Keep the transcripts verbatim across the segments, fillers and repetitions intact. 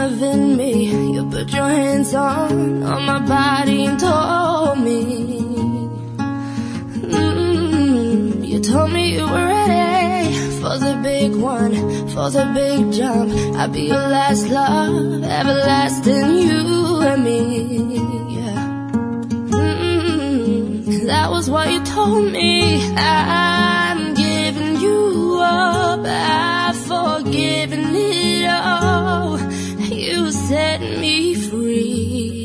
loving me. You put your hands on, on my body and told me, mm, you told me you were ready for the big one, for the big jump. I'd be your last love, everlasting, you and me, yeah. Mm, that was what you told me. I'm giving you up, I've forgiven it all. You set me free,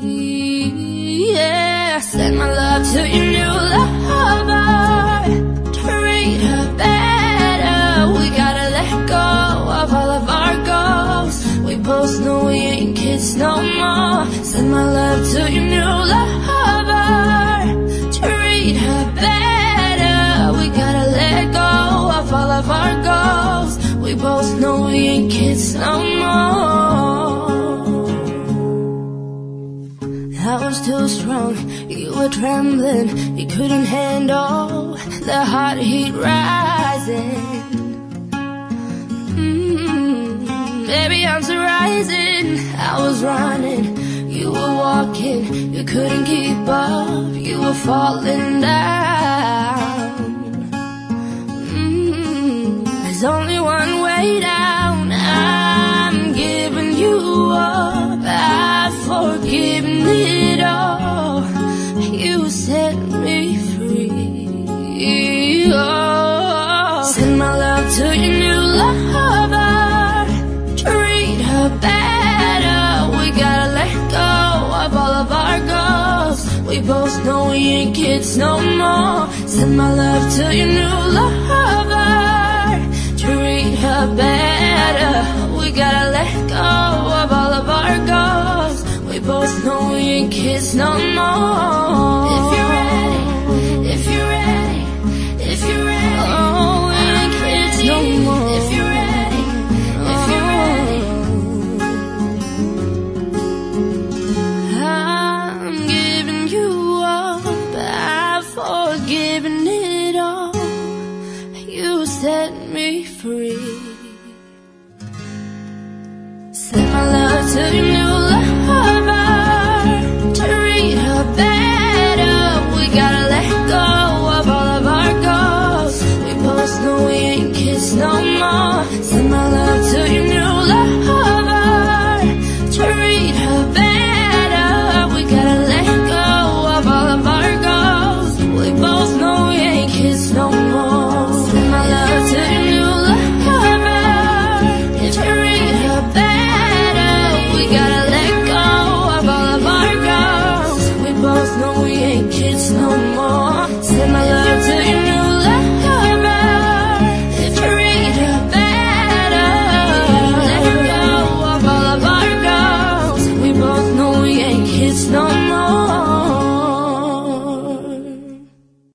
yeah. Send my love to your new lover, treat her better. We gotta let go of all of our goals. We both know we ain't kids no more. Send my love to your new lover, treat her better. We gotta let go of all of our goals. We both know we ain't kids no more. I was too strong, you were trembling. You couldn't handle the hot heat rising. mm, Baby, I'm rising. I was running, you were walking. You couldn't keep up, you were falling down. mm, There's only one way down. I'm giving you up, I've forgiven it all. You set me free, oh. Send my love to your new lover, treat her better. We gotta let go of all of our goals. We both know we ain't kids no more. Send my love to your new lover, treat her better. We gotta let go of all of our goals. We both know we ain't kids no more. If you're ready, if you're ready, if you're ready, oh, we ain't kids no more. If you're ready, if you're ready, I'm giving you up, I've forgiven it all. You set me free. Send my love to your new lover, treat her better. We gotta let go of all of our goals. We both know we ain't kids no more. Send my love to your new lover, treat her better. We gotta let go of all of our goals. We both know we ain't kids no more. Send my love to your new lover, treat her better. We gotta let go of all of our goals. We both know we ain't kids no more.